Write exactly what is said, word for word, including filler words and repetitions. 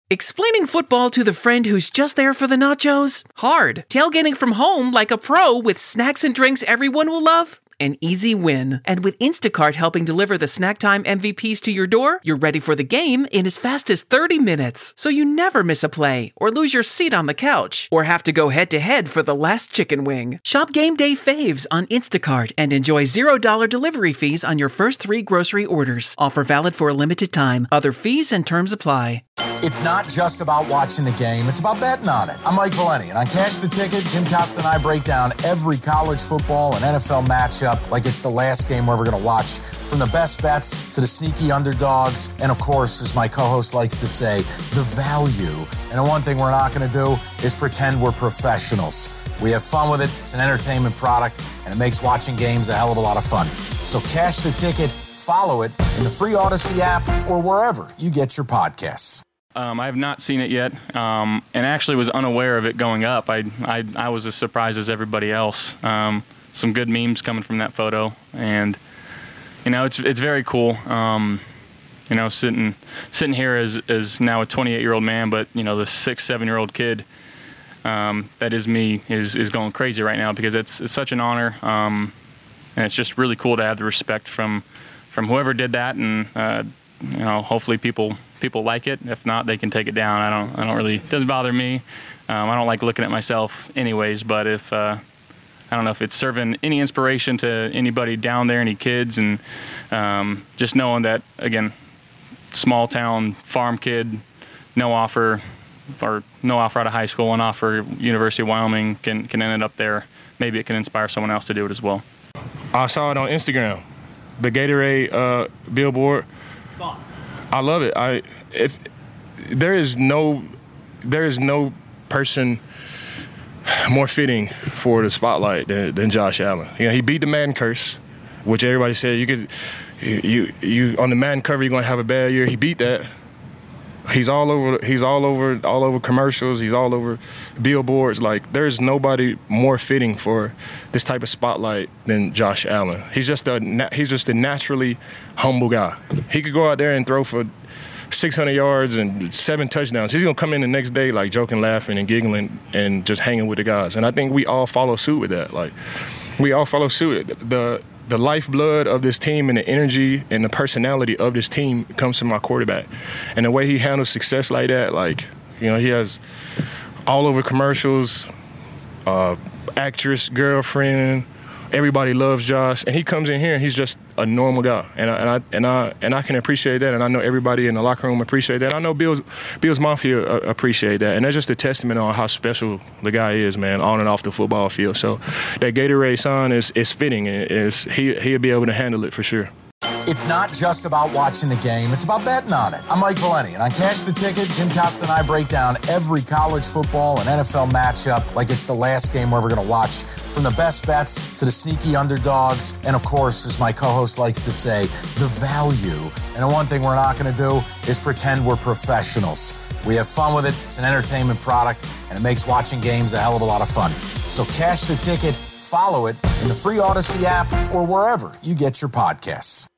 Explaining football to the friend who's just there for the nachos? Hard. Tailgating from home like a pro with snacks and drinks everyone will love? An easy win. And with Instacart helping deliver the snack time M V Ps to your door, you're ready for the game in as fast as thirty minutes. So you never miss a play, or lose your seat on the couch, or have to go head-to-head for the last chicken wing. Shop Game Day Faves on Instacart and enjoy zero dollars delivery fees on your first three grocery orders. Offer valid for a limited time. Other fees and terms apply. It's not just about watching the game, it's about betting on it. I'm Mike Valeni, and on Cash the Ticket, Jim Costa and I break down every college football and N F L matchup like it's the last game we're ever going to watch. From the best bets to the sneaky underdogs, and of course, as my co-host likes to say, the value. And the one thing we're not going to do is pretend we're professionals. We have fun with it, it's an entertainment product, and it makes watching games a hell of a lot of fun. So Cash the Ticket, follow it in the free Odyssey app or wherever you get your podcasts. Um, I have not seen it yet, um, and actually was unaware of it going up. I, I, I was as surprised as everybody else. Um, some good memes coming from that photo, and you know, it's it's very cool. Um, you know, sitting sitting here as as now a twenty-eight-year-old man, but you know, the six, seven-year-old kid um, that is me is is going crazy right now because it's it's such an honor, um, and it's just really cool to have the respect from from whoever did that, and uh, you know, hopefully people. People like it. If not, they can take it down. I don't. I don't really. It doesn't bother me. Um, I don't like looking at myself, anyways. But if uh, I don't know if it's serving any inspiration to anybody down there, any kids, and um, just knowing that again, small town farm kid, no offer, or no offer out of high school, one offer University of Wyoming can can end up there. Maybe it can inspire someone else to do it as well. I saw it on Instagram, the Gatorade uh, billboard. I love it. I if there is no there is no person more fitting for the spotlight than, than Josh Allen. You know, he beat the Madden curse, which everybody said you could you you on the Madden cover you're gonna have a bad year. He beat that. He's all over. He's all over. All over commercials. He's all over billboards. Like there's nobody more fitting for this type of spotlight than Josh Allen. He's just a. He's just a naturally humble guy. He could go out there and throw for six hundred yards and seven touchdowns. He's gonna come in the next day like joking, laughing, and giggling, and just hanging with the guys. And I think we all follow suit with that. Like we all follow suit. The The lifeblood of this team and the energy and the personality of this team comes from my quarterback. And the way he handles success like that, like, you know, he has all over commercials, uh, actress, girlfriend, everybody loves Josh. And he comes in here and he's just a normal guy. And I, and I, and I, and I can appreciate that. And I know everybody in the locker room appreciate that. I know Bill's, Bill's Mafia appreciate that. And that's just a testament on how special the guy is, man, on and off the football field. So that Gatorade sign is, is fitting. It's, he, he'll be able to handle it for sure. It's not just about watching the game, it's about betting on it. I'm Mike Valeni, and on Cash the Ticket, Jim Costa and I break down every college football and N F L matchup like it's the last game we're ever going to watch. From the best bets to the sneaky underdogs, and of course, as my co-host likes to say, the value. And the one thing we're not going to do is pretend we're professionals. We have fun with it, it's an entertainment product, and it makes watching games a hell of a lot of fun. So Cash the Ticket, follow it in the free Odyssey app or wherever you get your podcasts.